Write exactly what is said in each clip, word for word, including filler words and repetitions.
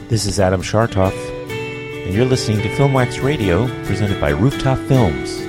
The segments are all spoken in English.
This is Adam Chartoff, and you're listening to Filmwax Radio, presented by Rooftop Films.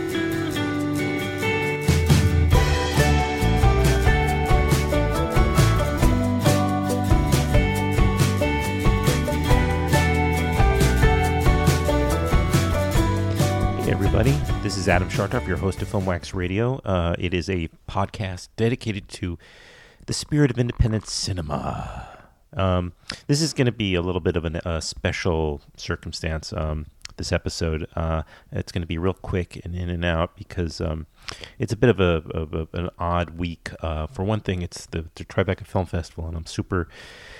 Hey everybody, this is Adam Chartoff, your host of Filmwax Radio. Uh, it is a podcast dedicated to the spirit of independent cinema. Um, this is going to be a little bit of an, a special circumstance, um, this episode. Uh, it's going to be real quick and in and out because um, it's a bit of, a, of a, an odd week. Uh, for one thing, it's the, the Tribeca Film Festival, and I'm super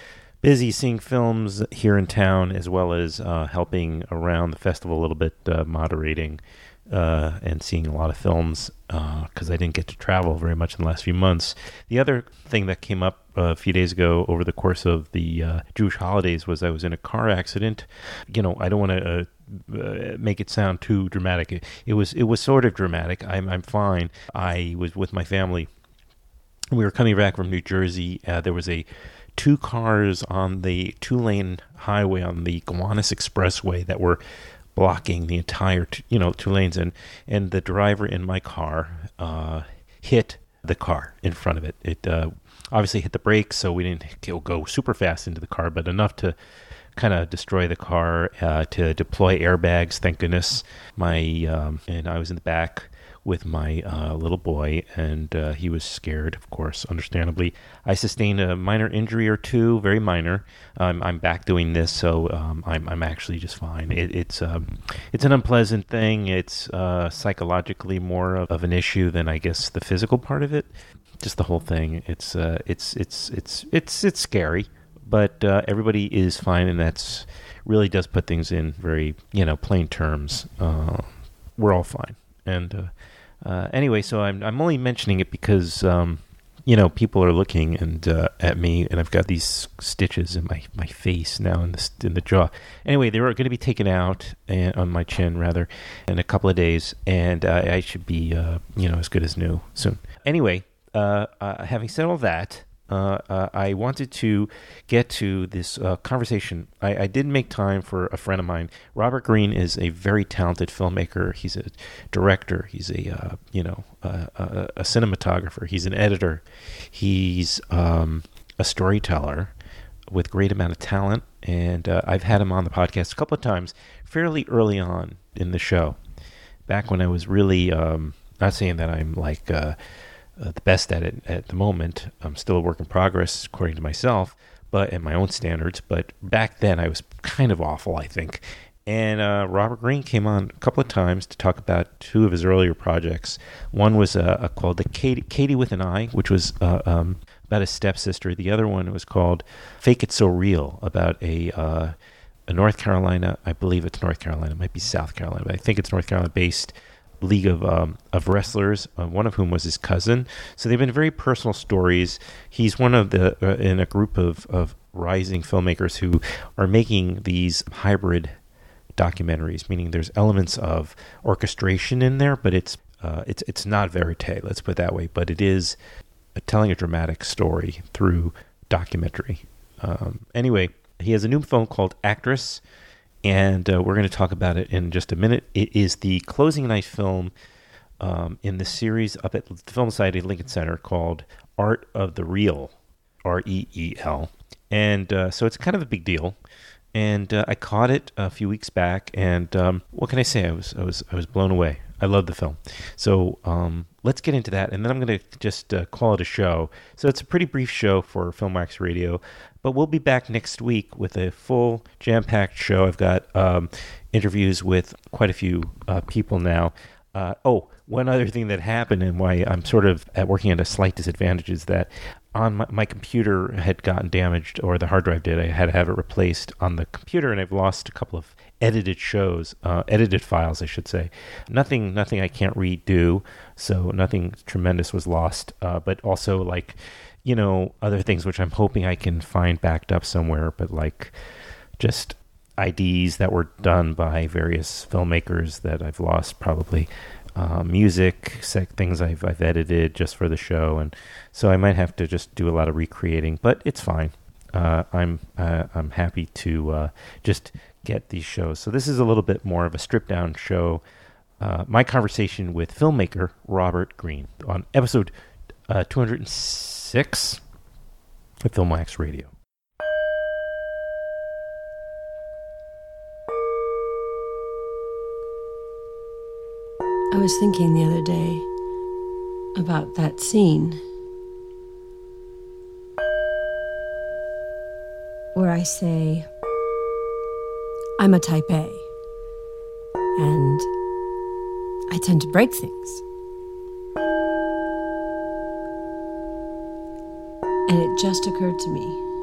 busy seeing films here in town, as well as uh, helping around the festival a little bit, uh, moderating uh, and seeing a lot of films because uh, I didn't get to travel very much in the last few months. The other thing that came up uh, a few days ago over the course of the uh, Jewish holidays was I was in a car accident. You know, I don't want to uh, uh, make it sound too dramatic. It, it was it was sort of dramatic. I'm I'm fine. I was with my family. We were coming back from New Jersey. Uh, there was a two cars on the two-lane highway on the Gowanus Expressway that were blocking the entire, t- you know, two lanes, and and the driver in my car uh, hit the car in front of it. It uh, obviously hit the brakes, so we didn't go super fast into the car, but enough to kind of destroy the car, uh, to deploy airbags. Thank goodness. My um, and I was in the back with my uh, little boy, and uh, he was scared, of course, understandably. I sustained a minor injury or two, very minor. Um, I'm back doing this, so um, I'm I'm actually just fine. It, it's um, it's an unpleasant thing. It's uh, psychologically more of, of an issue than, I guess, the physical part of it. Just the whole thing. It's uh, it's it's it's it's it's scary, but uh, everybody is fine, and that's really does put things in very, you know, plain terms. Uh, we're all fine, and. Uh, Uh, anyway, so I'm I'm only mentioning it because um, you know, people are looking and uh, at me, and I've got these stitches in my, my face now in the in the jaw. Anyway, they were going to be taken out and, on my chin rather in a couple of days, and uh, I should be uh, you know, as good as new soon. Anyway, uh, uh, having said all that. Uh, uh, I wanted to get to this uh, conversation. I, I did make time for a friend of mine. Robert Greene is a very talented filmmaker. He's a director. He's a uh, you know uh, a, a cinematographer. He's an editor. He's um, a storyteller with great amount of talent. And uh, I've had him on the podcast a couple of times, fairly early on in the show, back when I was really um, not saying that I'm like. Uh, Uh, the best at it at the moment. I'm still a work in progress, according to myself, but at my own standards. But back then, I was kind of awful, I think. And uh, Robert Greene came on a couple of times to talk about two of his earlier projects. One was uh, uh, called the Katie, Katie with an Eye, which was uh, um, about his stepsister. The other one was called Fake It So Real, about a uh, a North Carolina, I believe it's North Carolina, it might be South Carolina, but I think it's North Carolina-based league of um, of wrestlers, uh, one of whom was his cousin. So they've been very personal stories. He's one of the uh, in a group of, of rising filmmakers who are making these hybrid documentaries, meaning there's elements of orchestration in there, but it's uh, it's it's not verite, let's put it that way, but it is uh, telling a dramatic story through documentary. Um, anyway, he has a new film called Actress, and uh, we're going to talk about it in just a minute. It is the closing night film um, in the series up at the Film Society at Lincoln Center called Art of the Reel, R E E L. And uh, so it's kind of a big deal. And uh, I caught it a few weeks back, and um, what can I say? I was I was I was blown away. I love the film. So um, let's get into that, and then I'm going to just uh, call it a show. So it's a pretty brief show for Filmwax Radio, but we'll be back next week with a full jam-packed show. I've got um, interviews with quite a few uh, people now. Uh, oh, one other thing that happened and why I'm sort of at working at a slight disadvantage is that on my, my computer had gotten damaged, or the hard drive did. I had to have it replaced on the computer, and I've lost a couple of edited shows, uh, edited files, I should say. Nothing, nothing I can't redo, so nothing tremendous was lost. Uh, but also, like, you know, other things which I'm hoping I can find backed up somewhere, but like just I Ds that were done by various filmmakers that I've lost probably. Uh, music, things I've, I've edited just for the show, and so I might have to just do a lot of recreating, but it's fine. uh, I'm uh, I'm happy to uh, just get these shows. So this is a little bit more of a stripped down show. Uh, my conversation with filmmaker Robert Greene on episode uh, two hundred six of Filmwax Radio. I was thinking the other day about that scene where I say, I'm a type A, and I tend to break things. And it just occurred to me,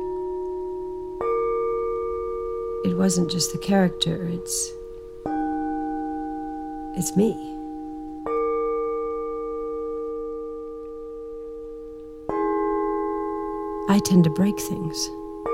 it wasn't just the character, it's, it's me. I tend to break things.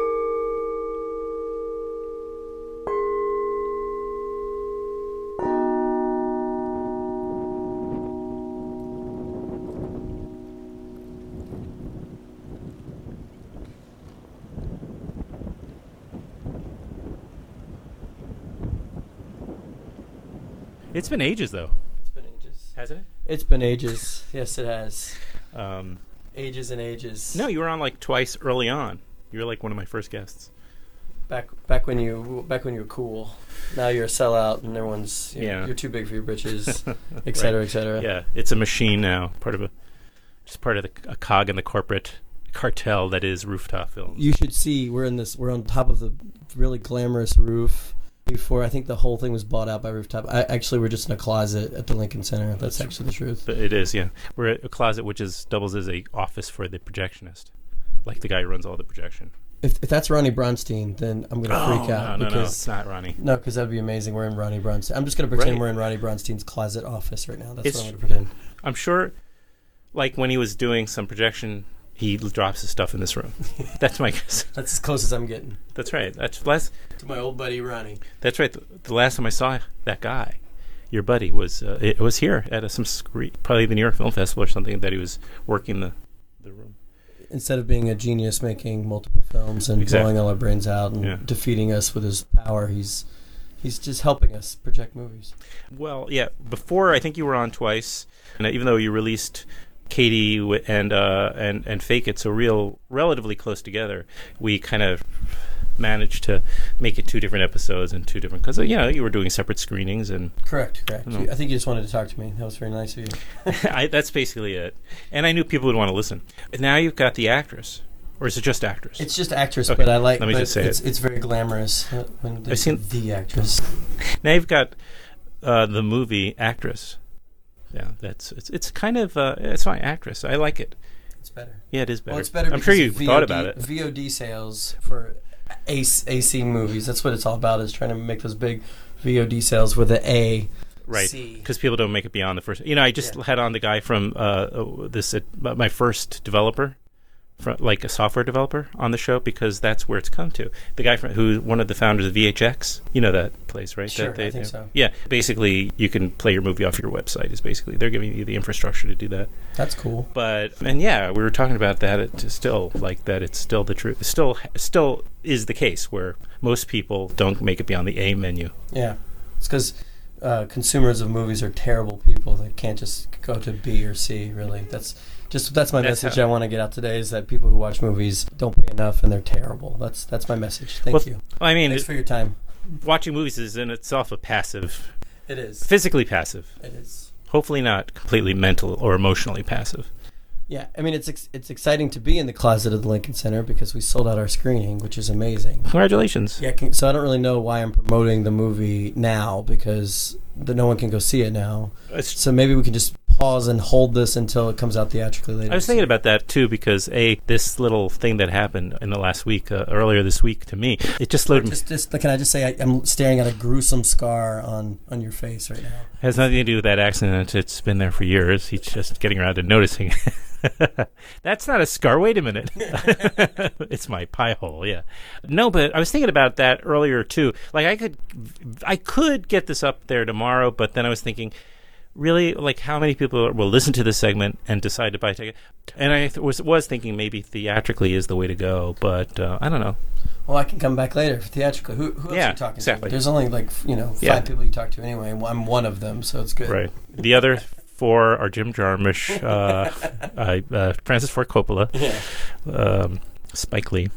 It's been ages, though. It's been ages. Hasn't it? It's been ages. Yes, it has. Um, ages and ages. No, you were on like twice early on. You were like one of my first guests. Back back when you back when you were cool. Now you're a sellout and everyone's you're, Yeah. you're too big for your britches, et cetera, et cetera. Yeah, it's a machine now. Part of a, just part of the, a cog in the corporate cartel that is Rooftop Films. You should see we're in this. We're on top of the really glamorous roof. Before I think the whole thing was bought out by Rooftop. I actually we're just in a closet at the Lincoln Center. That's actually the truth. But it is, yeah. We're at a closet which is doubles as a office for the projectionist, like the guy who runs all the projection. If, if that's Ronnie Bronstein, then I'm going to Oh, freak out. no, no, no, because, it's not Ronnie. No, because that'd be amazing. We're in Ronnie Bronstein. I'm just going to pretend Right. we're in Ronnie Bronstein's closet office right now. That's It's- what I'm going to pretend. I'm sure, like when he was doing some projection, he l- drops his stuff in this room. That's my guess. That's as close as I'm getting That's right. That's last. to my old buddy Ronnie. That's right. The, the last time I saw that guy, your buddy, was uh, it was here at a, some screen, probably the New York Film Festival or something. That he was working the the room. Instead of being a genius making multiple films and Exactly. blowing all our brains out and Yeah. defeating us with his power, he's he's just helping us project movies. Well, yeah. Before, I think you were on twice, and even though you released Katie w- and uh, and and Fake It, so real relatively close together, we kind of managed to make it two different episodes and two different because you know you were doing separate screenings, and Correct, correct. No. You- I think you just wanted to talk to me. That was very nice of you. I, that's basically it. And I knew people would want to listen. And now you've got the actress, or is it just actress? It's just actress, Okay, but I like. let me but just say it's, it. it's very glamorous uh, when they I've say seen- the actress. Now you've got uh, the movie actress. Yeah, that's it's it's kind of uh, it's fine. Actress, I like it. It's better. Yeah, it is better. Well, it's better. I'm sure because you V O D, thought about it. V O D sales for A C movies. That's what it's all about. Is trying to make those big V O D sales with the A. Right, C. because people don't make it beyond the first. You know, I just Yeah. had on the guy from uh, uh, this, uh, my first developer, from, like a software developer, on the show because that's where it's come to. The guy from who one of the founders of V H X. You know that place, right? Sure, that they, I think they- so. Yeah, basically, you can play your movie off your website. Is basically they're giving you the infrastructure to do that. That's cool. But and yeah, we were talking about that. It's still like that. It's still the truth. It still still is the case where most people don't make it beyond the A menu. Yeah, it's because uh, consumers of movies are terrible people that can't just go to B or C. Really, that's just that's my That's message. how- I want to get out today is that people who watch movies don't pay enough and they're terrible. That's that's my message. Thank Well, you. I mean, Thanks it- for your time. watching movies is in itself a passive, It is. physically passive. It is. Hopefully not completely mental or emotionally passive. Yeah, I mean it's ex- it's exciting to be in the closet of the Lincoln Center because we sold out our screening, which is amazing. Congratulations. Yeah, can, so I don't really know why I'm promoting the movie now because the, no one can go see it now. It's- So maybe we can just pause and hold this until it comes out theatrically later. I was thinking about that too because a this little thing that happened in the last week, uh, earlier this week to me, it just slowed me. Just, just can I just say I, I'm staring at a gruesome scar on, on your face right now. Has nothing to do with that accident. It's been there for years. He's just getting around to noticing. That's not a scar. Wait a minute. It's my pie hole. Yeah. No, but I was thinking about that earlier too. Like I could, I could get this up there tomorrow, but then I was thinking, really, like, how many people will listen to this segment and decide to buy a ticket? And I th- was was thinking maybe theatrically is the way to go, but uh, I don't know. Well, I can come back later for theatrically. Who, who else Yeah, are you talking exactly. to? There's only like you know five Yeah. people you talk to anyway, and I'm one of them, so it's good. Right. The other four are Jim Jarmusch, uh, I, uh, Francis Ford Coppola, Yeah. um, Spike Lee.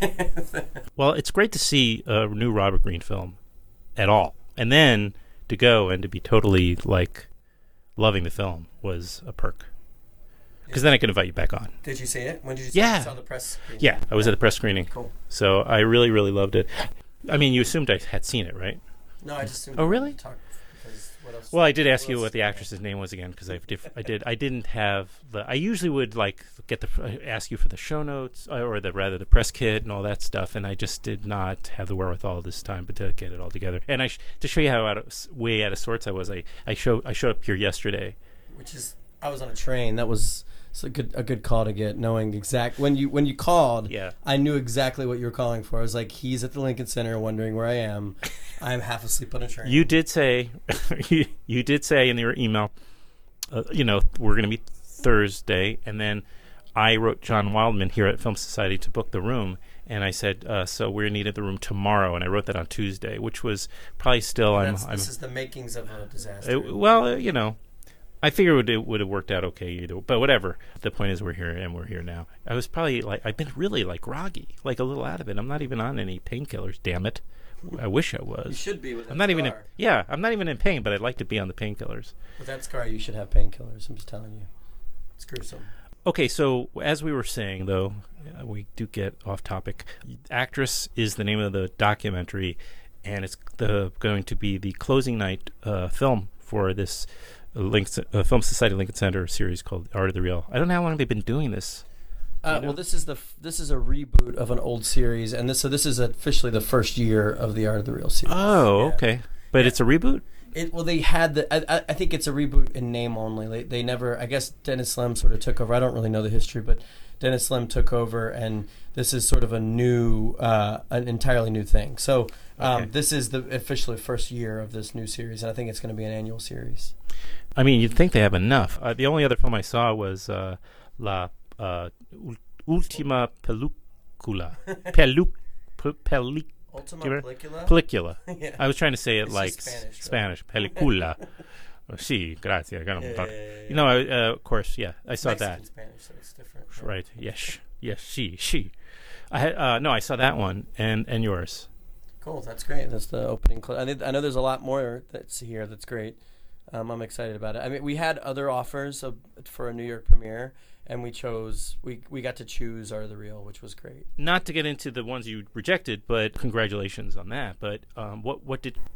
And well, it's great to see a new Robert Greene film at all, and then to go and to be totally like loving the film was a perk. Because then I could invite you back on. Did you see it? When did you see Yeah. it? You saw the press screening? Yeah, I was at the press screening. Cool. So I really, really loved it. I mean, you assumed I had seen it, right? No, I just assumed Oh, you really? talk because what else? Well, I did ask you else- what the actress's name was again because I diff- I did I didn't have the I usually would like get the uh, ask you for the show notes uh, or the rather the press kit and all that stuff, and I just did not have the wherewithal this time but to get it all together. And I sh- to show you how out of, way out of sorts I was, I I show I showed up here yesterday. Which is, I was on a train. That was it's a good a good call to get, knowing exact when you when you called. Yeah. I knew exactly what you were calling for. I was like, he's at the Lincoln Center, wondering where I am. I'm half asleep on a train. You did say you, you did say in your email, uh, you know, we're going to meet Thursday, and then I wrote John Wildman here at Film Society to book the room, and I said, uh, so we're needed the room tomorrow, and I wrote that on Tuesday, which was probably still. I'm, That's, I'm this is the makings of a disaster. it, well, uh, you know, I figured it would have worked out okay either, but whatever. The point is, we're here, and we're here now. I was probably like, I've been really like groggy, like a little out of it. I'm not even on any painkillers. Damn it! I wish I was. You should be with that I'm not even. In, scar. yeah, I'm not even in pain, but I'd like to be on the painkillers. With that scar, you should have painkillers. I'm just telling you. It's gruesome. Okay, so as we were saying, though, uh, we do get off topic. Actress is the name of the documentary, and it's the going to be the closing night uh, film for this Lincoln, uh, Film Society Lincoln Center series called Art of the Real. I don't know how long they've been doing this. Uh, You know? well, this is the f- this is a reboot of an old series, and this so this is officially the first year of the Art of the Real series. Oh, Yeah. okay. But Yeah. it's a reboot? It, well, they had the. I, I- I think it's a reboot in name only. They, they never. I guess Dennis Lem sort of took over. I don't really know the history, but Dennis Lem took over, and this is sort of a new, uh, an entirely new thing. So um, Okay. this is the officially first year of this new series, and I think it's going to be an annual series. I mean, you'd think they have enough. Uh, the only other film I saw was uh, La uh, Ul- Ultima Película. Pelu- Pe- Peli- Ultima Do you remember? Película. Película. Yeah. I was trying to say it It's like just Spanish, s- right? Spanish. Película. Oh, sí, gracias. I got 'em Yeah, talk- yeah, yeah, yeah. You know, I, uh, of course, yeah. I saw Mexican that. Spanish, so it's different. Right. Yes. Yes. She. She. I had. Uh, no, I saw that one and and yours. Cool. That's great. That's the opening. Cl- I, think, I know there's a lot more that's here. That's great. Um, I'm excited about it. I mean, we had other offers of, for a New York premiere, and we chose. We we got to choose Art of the Real, which was great. Not to get into the ones you rejected, but congratulations on that. But um, what what did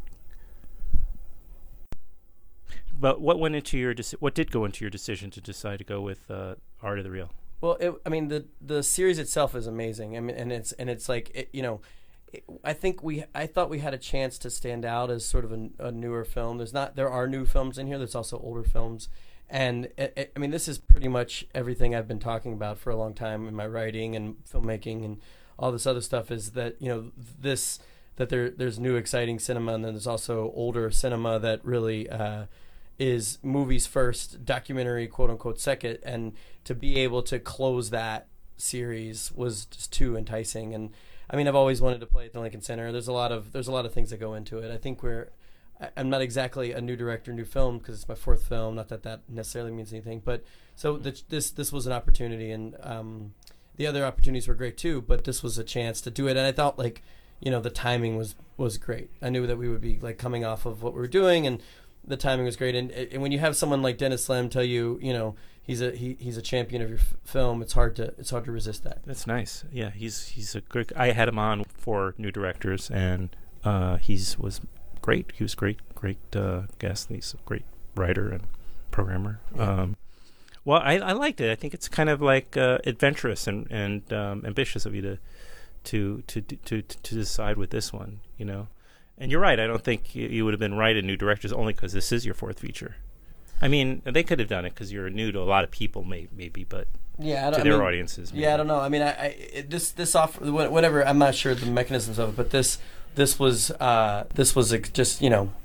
but what went into your deci- what did go into your decision to decide to go with uh, Art of the Real? Well, it, I mean, the the series itself is amazing. I mean, and it's and it's like it, you know, it, I think we I thought we had a chance to stand out as sort of a, a newer film. There's not there are new films in here. There's also older films, and it, it, I mean, this is pretty much everything I've been talking about for a long time in my writing and filmmaking and all this other stuff. Is that you know this that there there's new exciting cinema, and then there's also older cinema that really. Uh, is movies first, documentary quote unquote second, and to be able to close that series was just too enticing. And I mean, I've always wanted to play at the Lincoln Center. There's a lot of there's a lot of things that go into it. I think we're I- I'm not exactly a new director, new film because it's my fourth film. Not that that necessarily means anything, but so the, this this was an opportunity, and um, the other opportunities were great too. But this was a chance to do it, and I thought like you know the timing was was great. I knew that we would be like coming off of what we were doing, and the timing was great. And, and when you have someone like Dennis Lem tell you, you know, he's a he, he's a champion of your f- film, it's hard to it's hard to resist that. That's nice. Yeah, he's he's a good. I had him on for new directors, and uh, he's was great. He was great, great uh, guest. He's a great writer and programmer. Yeah. Um, well, I, I liked it. I think it's kind of like uh, adventurous and and um, ambitious of you to to to to to decide with this one. You know. And you're right. I don't think you, you would have been right in new directors only because this is your fourth feature. I mean, they could have done it because you're new to a lot of people, may, maybe, but Yeah, I to don't, their I mean, audiences. Maybe. Yeah, I don't know. I mean, I, I it, this this off whatever. I'm not sure the mechanisms of it, but this this was uh, this was ex- just you know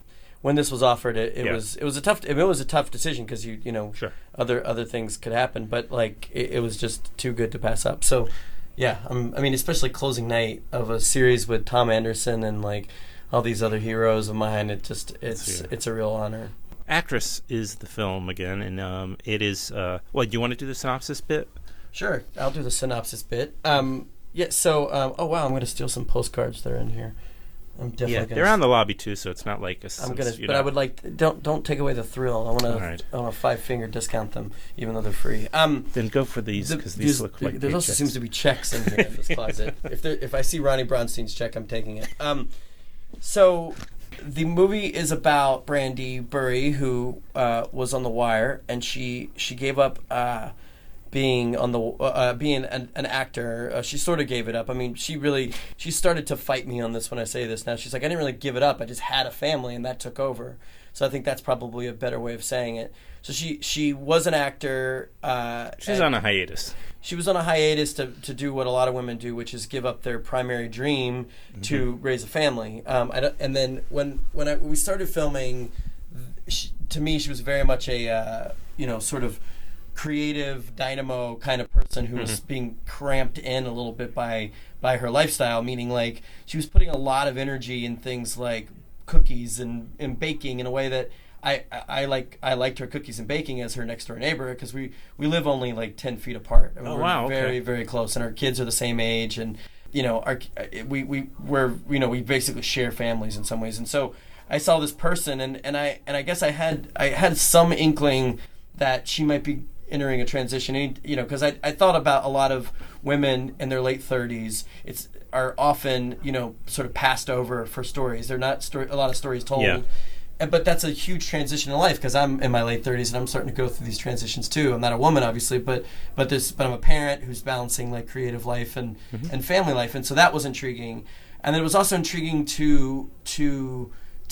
when this was offered, it, it Yeah. was it was a tough it was a tough decision because you you know Sure. other other things could happen, but like it, it was just too good to pass up. So yeah, um, I mean, especially closing night of a series with Tom Anderson and like all these other heroes of mine, it just it's Yeah. it's a real honor. Actress is the film again, and um, it is. Uh, well, do you want to do the synopsis bit? Sure, I'll do the synopsis bit. Um, yeah, so um, oh wow, I'm going to steal some postcards that are in here. I'm definitely Yeah, gonna they're on the lobby too, so it's not like a. I'm gonna, you but know. I would like don't don't take away the thrill. I want All to right. I want to five finger discount them, even though they're free. Um, Then go for these the- because these these- look there, like. there also paychecks. seems to be checks in here in this closet. If there, if I see Ronnie Bronstein's check, I'm taking it. Um, so the movie is about Brandy Burry, who uh, was on The Wire, and she she gave up. Uh, being on the uh, being an, an actor, uh, she sort of gave it up. I mean, she really she started to fight me on this when I say this now. She's like, I didn't really give it up. I just had a family, and that took over. So I think that's probably a better way of saying it. So she she was an actor. Uh, She's and on a hiatus. She was on a hiatus to to do what a lot of women do, which is give up their primary dream to raise a family. Um, I don't, and then when when, I, when we started filming, she, to me, she was very much a uh, you know sort of creative dynamo kind of person who was being cramped in a little bit by by her lifestyle, meaning like she was putting a lot of energy in things like cookies and, and baking in a way that I, I, I like I liked her cookies and baking as her next door neighbor because we, we live only like ten feet apart. I mean, Oh, we're wow, okay. very very close, and our kids are the same age, and you know our we we we're you know we basically share families in some ways, and so I saw this person, and, and I and I guess I had I had some inkling that she might be entering a transition, and, you know, because I, I thought about a lot of women in their late thirties. It's are often, you know, sort of passed over for stories. They're not story, a lot of stories told. Yeah. And, but that's a huge transition in life because I'm in my late thirties and I'm starting to go through these transitions too. I'm not a woman, obviously, but but this but I'm a parent who's balancing like creative life and, Mm-hmm. and family life, and so that was intriguing. And then it was also intriguing to to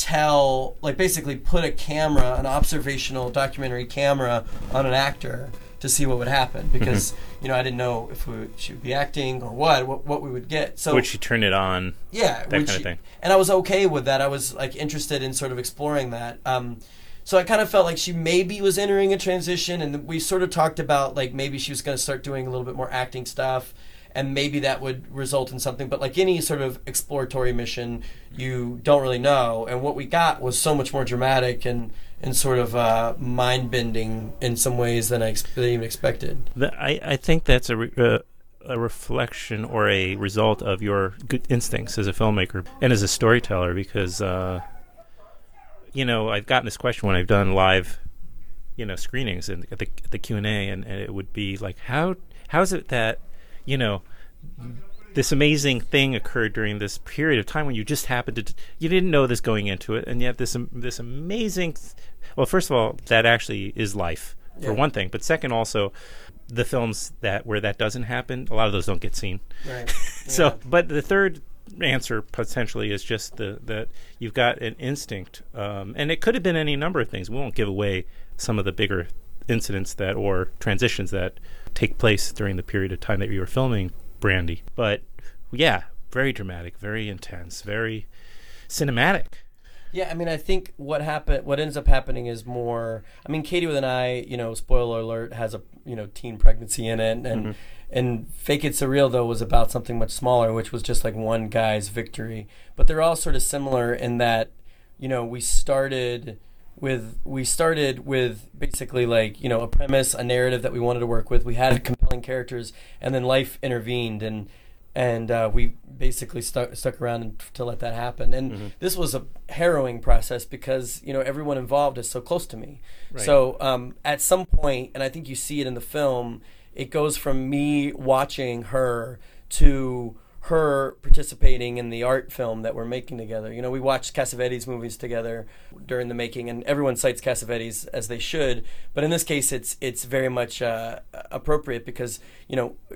tell, like basically put a camera, an observational documentary camera on an actor to see what would happen because you know I didn't know if we would, she would be acting or what, what what we would get. So Would she turn it on? yeah, that would kind of she- thing. And I was okay with that. I was like interested in sort of exploring that. Um, so I kind of felt like she maybe was entering a transition, and we sort of talked about like maybe she was going to start doing a little bit more acting stuff, and maybe that would result in something. But like any sort of exploratory mission, you don't really know. And what we got was so much more dramatic and and sort of uh, mind bending in some ways than I ex- than I even expected. The, I, I think that's a, re, uh, a reflection or a result of your good instincts as a filmmaker and as a storyteller because, uh, you know, I've gotten this question when I've done live, you know, screenings and at the, at the Q and A, and, and it would be like, how how is it that, you know, this amazing thing occurred during this period of time when you just happened to, you didn't know this going into it, and yet this um, this amazing, th- well, first of all, that actually is life, for Yeah. one thing, but second also, the films that where that doesn't happen, a lot of those don't get seen. Right. So, Yeah. but the third answer potentially is just the that you've got an instinct, um, and it could have been any number of things. We won't give away some of the bigger incidents that or transitions that take place during the period of time that you were filming Brandy. But yeah, very dramatic, very intense, very cinematic. Yeah, I mean, I think what happen, what ends up happening is more. I mean, Katie with an I, you know, spoiler alert, has a you know teen pregnancy in it, and Mm-hmm. and Fake It Surreal though was about something much smaller, which was just like one guy's victory. But they're all sort of similar in that, you know, we started with we started with basically like you know a premise, a narrative that we wanted to work with. We had compelling characters, and then life intervened and. And uh, we basically stuck stuck around and, to let that happen. And Mm-hmm. this was a harrowing process because you know everyone involved is so close to me. Right. So um, at some point, and I think you see it in the film, it goes from me watching her to her participating in the art film that we're making together. You know, we watched Cassavetes movies together during the making, and everyone cites Cassavetes as they should. But in this case, it's it's very much uh, appropriate because you know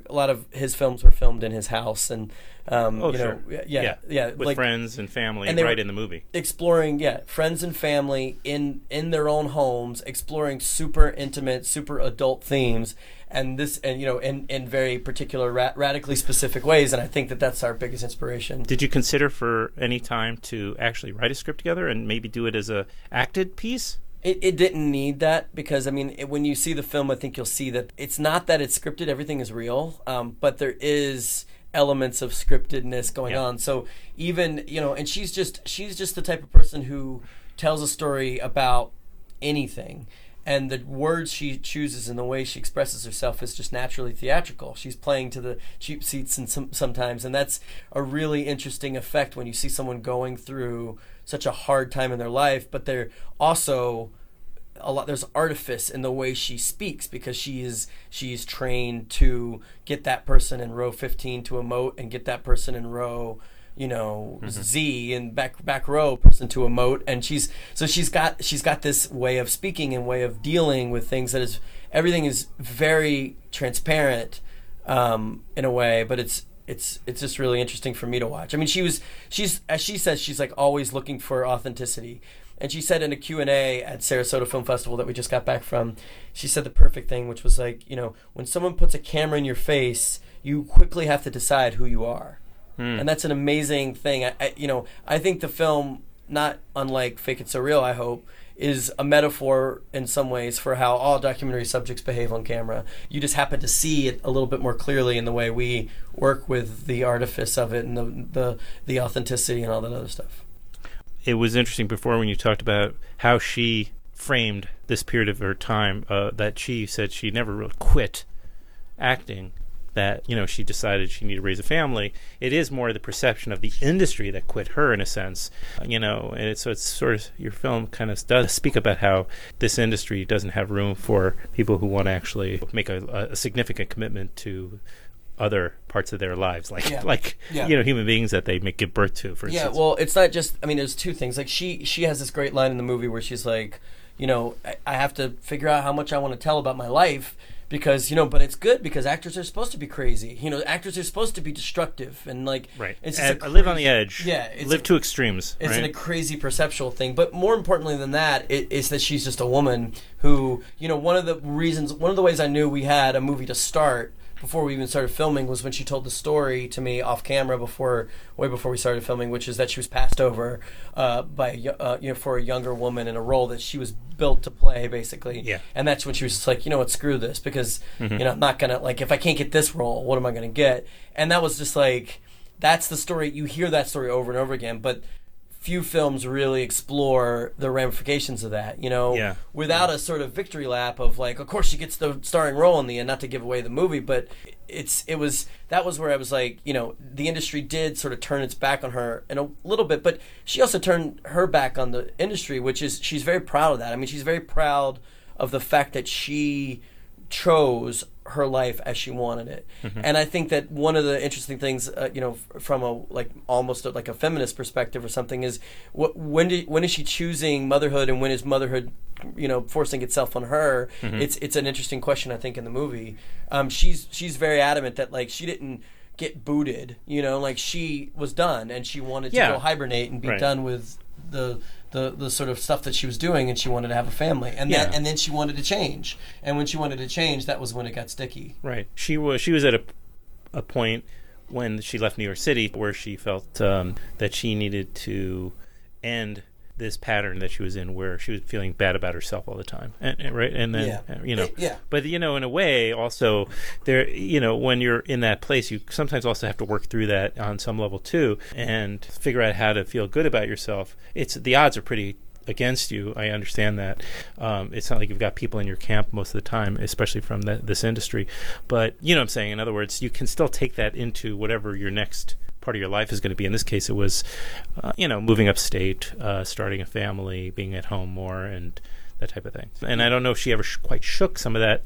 a lot of his films were filmed in his house, and um, oh you sure, know, yeah, yeah, yeah with like, friends and family, and they right were in the movie, exploring, yeah, friends and family in in their own homes, exploring super intimate, super adult themes, and this, and you know, in in very particular, ra- radically specific ways, and I think that that's our biggest inspiration. Did you consider for any time to actually write a script together and maybe do it as a acted piece? It, it didn't need that because, I mean, it, when you see the film, I think you'll see that it's not that it's scripted, everything is real, um, but there is elements of scriptedness going yeah. on. So even, you know, and she's just she's just the type of person who tells a story about anything. And the words she chooses and the way she expresses herself is just naturally theatrical. She's playing to the cheap seats and some, sometimes, and that's a really interesting effect when you see someone going through such a hard time in their life, but they're also a lot. There's artifice in the way she speaks because she is she's trained to get that person in row fifteen to emote and get that person in row, you know, mm-hmm. Z and back back row person to emote, and she's so she's got she's got this way of speaking and way of dealing with things that is everything is very transparent um, in a way, but it's it's it's just really interesting for me to watch. I mean, she was she's as she says she's like always looking for authenticity, and she said in a Q and A at Sarasota Film Festival that we just got back from, she said the perfect thing, which was like, you know, when someone puts a camera in your face, you quickly have to decide who you are. Hmm. And that's an amazing thing. I, I, you know, I think the film, not unlike Fake It So Real, I hope, is a metaphor in some ways for how all documentary subjects behave on camera. You just happen to see it a little bit more clearly in the way we work with the artifice of it and the the, the authenticity and all that other stuff. It was interesting before when you talked about how she framed this period of her time, uh, that she said she never really quit acting, that, you know, she decided she needed to raise a family. It is more the perception of the industry that quit her in a sense, you know, and it's, so it's sort of, your film kind of does speak about how this industry doesn't have room for people who want to actually make a, a significant commitment to other parts of their lives, like yeah. like yeah. you know, human beings that they make give birth to, for yeah, instance. Yeah, well, it's not just, I mean, there's two things. Like, she, she has this great line in the movie where she's like, you know, I, I have to figure out how much I want to tell about my life, because, you know, but it's good because actors are supposed to be crazy. You know, actors are supposed to be destructive and like, right. It's just I live on the edge. Yeah, it's live a, to extremes. It's right? in a crazy perceptual thing. But more importantly than that, it, is that she's just a woman who, you know, one of the reasons, one of the ways I knew we had a movie to start before we even started filming was when she told the story to me off camera before, way before we started filming, which is that she was passed over uh, by uh, you know, for a younger woman in a role that she was built to play, basically. Yeah. And that's when she was just like, you know what, screw this, because mm-hmm. you know, I'm not gonna, like, if I can't get this role, what am I gonna get? And that was just like, that's the story. You hear that story over and over again, but few films really explore the ramifications of that, you know, yeah. without yeah. a sort of victory lap of like, of course she gets the starring role in the end, not to give away the movie, but it's it was that was where I was like, you know, the industry did sort of turn its back on her in a little bit, but she also turned her back on the industry, which is, she's very proud of that. I mean, she's very proud of the fact that she chose her life as she wanted it. Mm-hmm. And I think that one of the interesting things, uh, you know, f- from a like almost a, like a feminist perspective or something, is wh- when do, when is she choosing motherhood, and when is motherhood, you know, forcing itself on her? Mm-hmm. It's it's an interesting question, I think, in the movie. Um, she's she's very adamant that like she didn't get booted, you know, like she was done and she wanted to yeah. go hibernate and be right. done with the the the sort of stuff that she was doing, and she wanted to have a family, and yeah. that and then she wanted to change, and when she wanted to change, that was when it got sticky. Right. She was she was at a a point when she left New York City where she felt um, that she needed to end this pattern that she was in, where she was feeling bad about herself all the time, and, and right, and then yeah. you know, it, yeah. But you know, in a way, also there, you know, when you're in that place, you sometimes also have to work through that on some level too, and figure out how to feel good about yourself. It's the odds are pretty against you. I understand that. Um, it's not like you've got people in your camp most of the time, especially from the, this industry. But you know what I'm saying? In other words, you can still take that into whatever your next part of your life is going to be. In this case, it was, uh, you know, moving upstate, uh, starting a family, being at home more, and that type of thing. And I don't know if she ever sh- quite shook some of that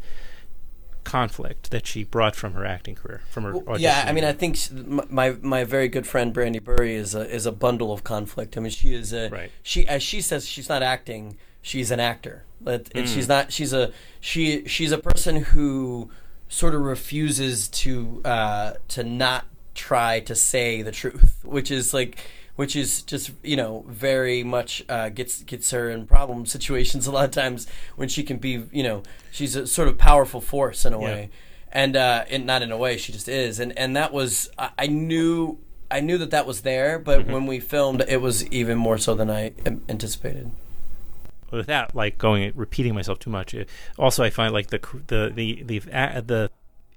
conflict that she brought from her acting career, from her well, yeah, I mean, I think she, my my very good friend Brandy Burry is a is a bundle of conflict. I mean, she is a right. she as she says, she's not acting, she's an actor. But mm. she's not she's a she she's a person who sort of refuses to uh, to not try to say the truth, which is like. Which is just, you know, very much uh, gets gets her in problem situations a lot of times when she can be, you know, she's a sort of powerful force in a Yeah. way, and uh, and not in a way, she just is, and and that was I, I knew I knew that that was there, but Mm-hmm. when we filmed, it was even more so than I am- anticipated. Without like going repeating myself too much, it, also I find like the cr- the the the a- the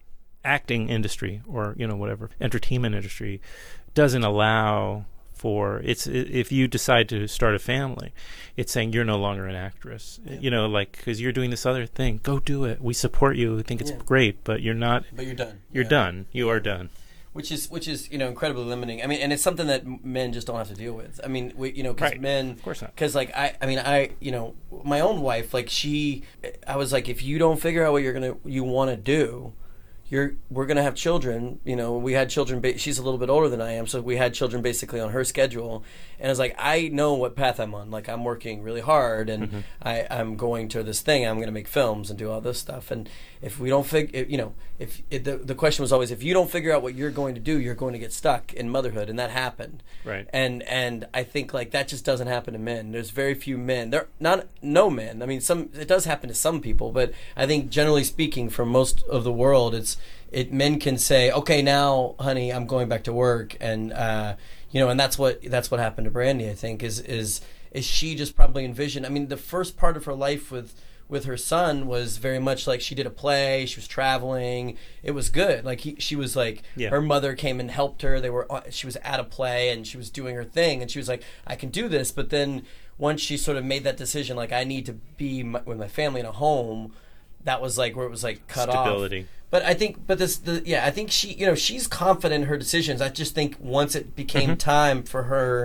acting industry or you know whatever entertainment industry doesn't allow. For it's if you decide to start a family, it's saying you're no longer an actress. Yeah. You know, like because you're doing this other thing. Go do it. We support you. We think it's Yeah. great, but you're not. But you're done. You're Yeah. done. You are done. Which is which is you know incredibly limiting. I mean, and it's something that m- men just don't have to deal with. I mean, we, you know, because Right. men, Of course not. Because like I, I mean, I, you know, my own wife, like she, I was like, if you don't figure out what you're gonna, you want to do, you're, we're gonna have children. You know, we had children. Ba- she's a little bit older than I am, so we had children basically on her schedule. And I was like, I know what path I'm on. Like I'm working really hard, and Mm-hmm. I, I'm going to this thing. I'm gonna make films and do all this stuff. And if we don't figure, you know, if it, the the question was always, if you don't figure out what you're going to do, you're going to get stuck in motherhood, and that happened. Right. And and I think like that just doesn't happen to men. There's very few men. There not no men. I mean, some it does happen to some people, but I think generally speaking, for most of the world, it's it men can say, okay, now, honey, I'm going back to work, and uh, you know, and that's what that's what happened to Brandy. I think is is is she just probably envisioned. I mean, the first part of her life with. with her son was very much like she did a play, she was traveling, it was good. Like he, she was like Yeah. her mother came and helped her. They were she was at a play and she was doing her thing, and she was like, I can do this. But then once she sort of made that decision, like I need to be my, with my family in a home, that was like where it was like cut Stability. off. But I think, but this, the yeah, I think she, you know, she's confident in her decisions. I just think once it became Mm-hmm. time for her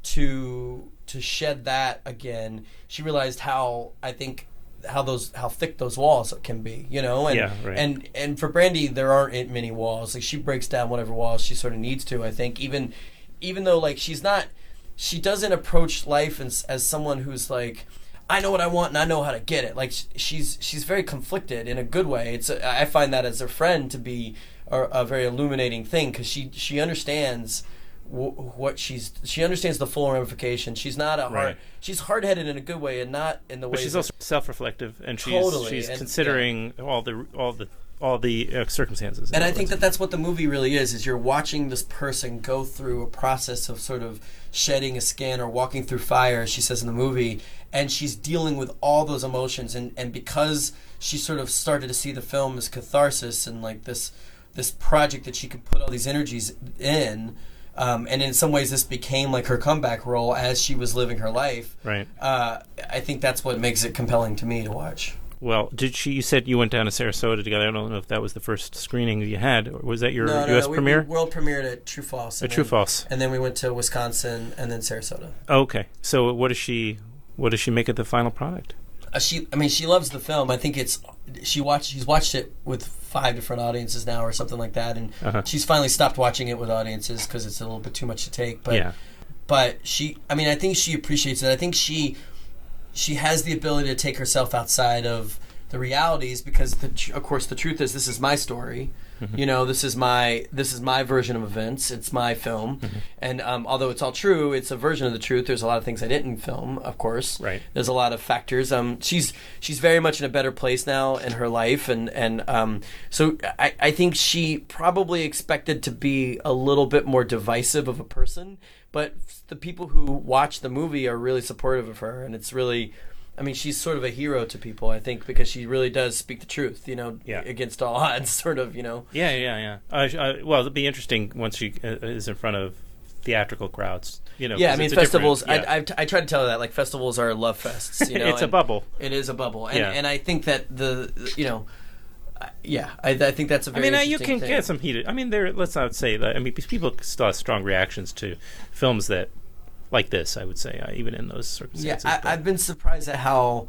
to to shed that again, she realized how I think how those how thick those walls can be, you know, and Yeah, right. and and for Brandy there aren't many walls. Like she breaks down whatever walls she sort of needs to. I think even even though like she's not, she doesn't approach life as as someone who's like, I know what I want and I know how to get it. Like she's she's very conflicted in a good way. It's a, I find that as a friend to be a, a very illuminating thing, because she she understands w- what she's she understands the full ramifications. She's not a hard Right. she's hard headed in a good way and not in the way. But she's that- also self-reflective, and she's Totally, she's and- considering all the all the all the uh, circumstances. And I think that that's what the movie really is, is you're watching this person go through a process of sort of shedding a skin or walking through fire, as she says in the movie, and she's dealing with all those emotions. And, and because she sort of started to see the film as catharsis and like this this project that she could put all these energies in, um, and in some ways this became like her comeback role as she was living her life, right. uh, I think that's what makes it compelling to me to watch. Well, did she? You said you went down to Sarasota together. I don't know if that was the first screening you had, or was that your no, no, U S no, we- premiere? We world premiered at True False. At and True then- False. And then we went to Wisconsin and then Sarasota. Oh, okay. So what does she? What does she make of the final product? Uh, she, I mean, she loves the film. I think it's she watched. She's watched it with five different audiences now, or something like that, and Uh-huh. she's finally stopped watching it with audiences because it's a little bit too much to take. But, Yeah. but she, I mean, I think she appreciates it. I think she, she has the ability to take herself outside of the realities, because the, tr- of course the truth is this is my story. Mm-hmm. You know, this is my this is my version of events. It's my film, Mm-hmm. and um, although it's all true, it's a version of the truth. There's a lot of things I didn't film, of course. Right. There's a lot of factors. Um, she's she's very much in a better place now in her life, and and um, so I I think she probably expected to be a little bit more divisive of a person, but the people who watch the movie are really supportive of her, and it's really. I mean, she's sort of a hero to people, I think, because she really does speak the truth, you know, Yeah. against all odds, sort of, you know. Yeah, yeah, yeah. Uh, sh- uh, well, it'll be interesting once she uh, is in front of theatrical crowds. You know, Yeah, I 'cause mean, it's a different- festivals, yeah. I, I, I try to tell her that, like, festivals are love fests, you know. It's a and bubble. It is a bubble. And, Yeah. and I think that the, you know, I- yeah, I, I think that's a I very mean, uh, you interesting can thing. get some heated. I mean, there. Let's not say that. I mean, because people still have strong reactions to films that, like this. I would say, uh, even in those Yeah, circumstances. I, but- I've been surprised at how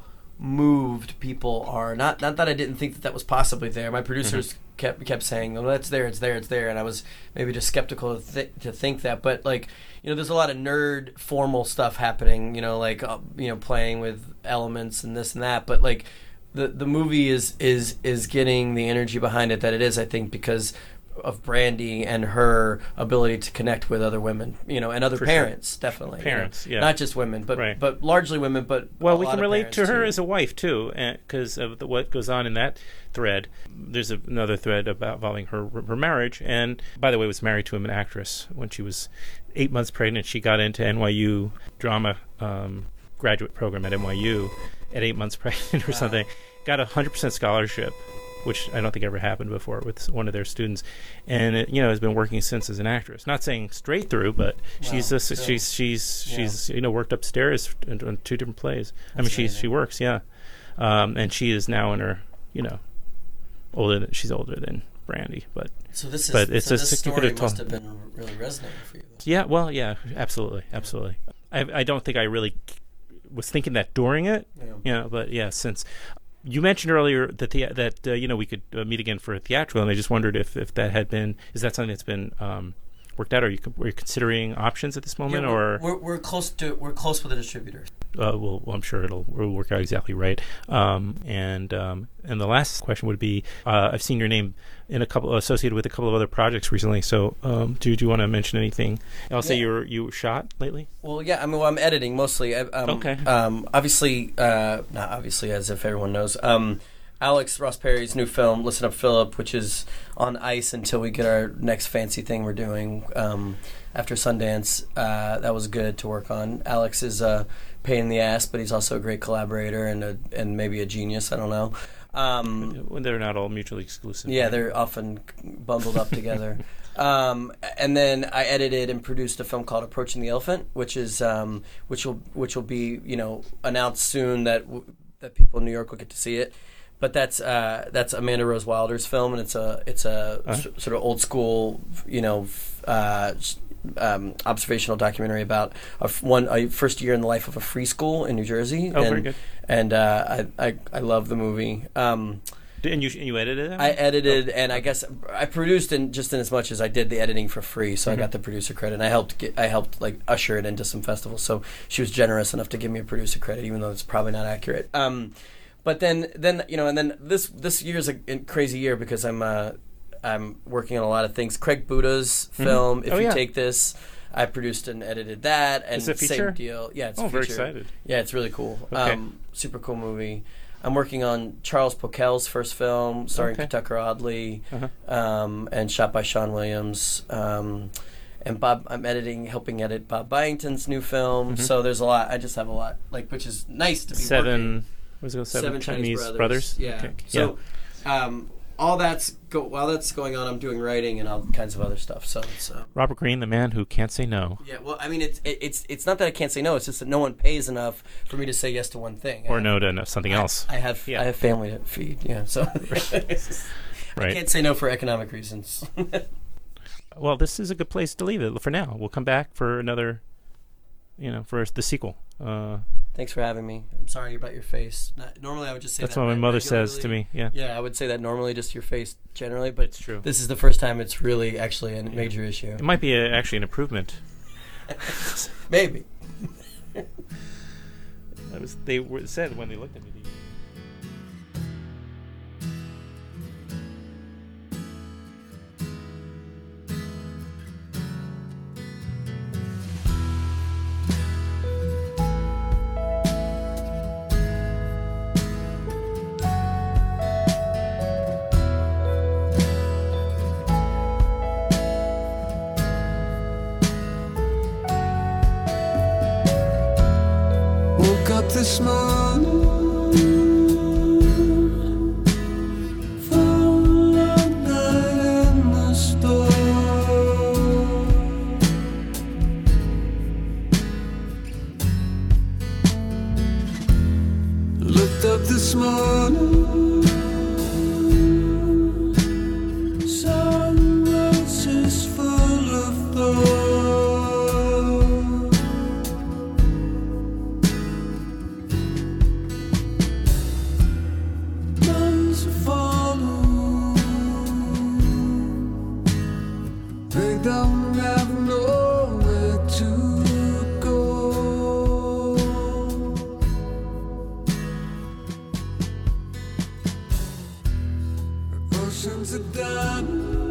moved people are. Not not that I didn't think that that was possibly there. My producers Mm-hmm. kept kept saying, "Oh, that's there, it's there, it's there," and I was maybe just skeptical to, th- to think that. But like, you know, there's a lot of nerd formal stuff happening. You know, like uh, you know, playing with elements and this and that. But like, the the movie is is is getting the energy behind it that it is. I think because of Brandy and her ability to connect with other women, you know, and other For parents, sure. definitely. Parents, you know? yeah. Not just women, but Right. but largely women. But Well, a we lot can of relate to parents, her too. as a wife too, because of the, what goes on in that thread. There's a, another thread about involving her her marriage, and by the way, was married to an actress when she was eight months pregnant. She got into N Y U drama um, graduate program at N Y U at eight months pregnant or Wow. something. Got a hundred percent scholarship, which I don't think ever happened before with one of their students, and it, you know has been working since as an actress. Not saying straight through, but she's Wow, a, so- she's she's yeah. she's you know worked upstairs in, in two different plays. I mean, That's she's amazing. she works, yeah, um, and she is now in her you know older. Than, she's older than Brandy, but So this is but it's so a- this you story could've must told- have been really resonating for you. yeah, well, yeah, absolutely, absolutely. I I don't think I really was thinking that during it, Yeah. you know, but yeah, since. You mentioned earlier that the, that uh, you know we could uh, meet again for a theatrical, and I just wondered if, if that had been is that something that's been um, worked out? Are you were you considering options at this moment, Yeah, or we're, we're we're close to we're close with a distributor. uh, well, well, I'm sure it'll, it'll work out exactly right. Um, and um, and the last question would be, uh, I've seen your name in a couple associated with a couple of other projects recently. So um, do do you want to mention anything else that Yeah. you were you were shot lately? Well, yeah, I mean, well, I'm editing mostly. I- Um, Okay. Um, obviously, uh, not obviously, as if everyone knows. Um, Alex Ross Perry's new film, Listen Up, Philip, which is on ice until we get our next fancy thing we're doing um, after Sundance. Uh, that was good to work on. Alex is a pain in the ass, but he's also a great collaborator and a, and maybe a genius. I don't know. Um, When they're not all mutually exclusive. yeah, right? they're often bundled up together. Um, and then I edited and produced a film called Approaching the Elephant, which is um, which will which will be you know announced soon that w- that people in New York will get to see it. But that's uh, that's Amanda Rose Wilder's film, and it's a it's a Uh-huh. s- sort of old school you know f- uh, s- um, observational documentary about a f- one a first year in the life of a free school in New Jersey. Oh, and, very good. And uh, I, I I love the movie. Um, And you and you edited it? I edited and I guess I produced in just in as much as I did the editing for free, so Mhm. I got the producer credit. And I helped get I helped like usher it into some festivals. So she was generous enough to give me a producer credit, even though it's probably not accurate. Um, but then then you know, and then this this year's a crazy year because I'm uh, I'm working on a lot of things. Craig Buddha's Mhm. film, If Oh, You yeah. Take This, I produced and edited that. And Is it a feature? same deal. Yeah, it's Oh, a very feature. excited. Yeah, it's really cool. Okay. Um, super cool movie. I'm working on Charles Pokel's first film, starring Okay. Tucker Audley, Uh-huh. um, and shot by Sean Williams. Um, and Bob, I'm editing, helping edit Bob Byington's new film. Mhm. So there's a lot. I just have a lot, like, which is nice to be Seven. working. What was it called? Seven, Seven Chinese, Chinese brothers. Yeah. Okay. So um, all that's go while that's going on, I'm doing writing and all kinds of other stuff. So it's. Uh, Robert Greene, the man who can't say no, yeah, well, I mean, it's it, it's it's not that I can't say no. It's just that no one pays enough for me to say yes to one thing. or I, no to no- something else. I have Yeah. I have family to feed. Yeah, so I Right. can't say no for economic reasons. Well, this is a good place to leave it for now. We'll come back for another, you know, for the sequel. Uh, Thanks for having me. I'm sorry about your face. Not, normally, I would just say that's that what my re- mother says to regularly. me. Yeah, Yeah, I would say that normally, just your face generally, but it's true. this is the first time it's really actually a major issue. It might be a, actually an improvement. Maybe. That was they were, said when they looked at me. Woke up this morning, found a night in the store. Looked up this morning, sun roses full of thorns. Months follow. They don't have nowhere to go. oceans are done.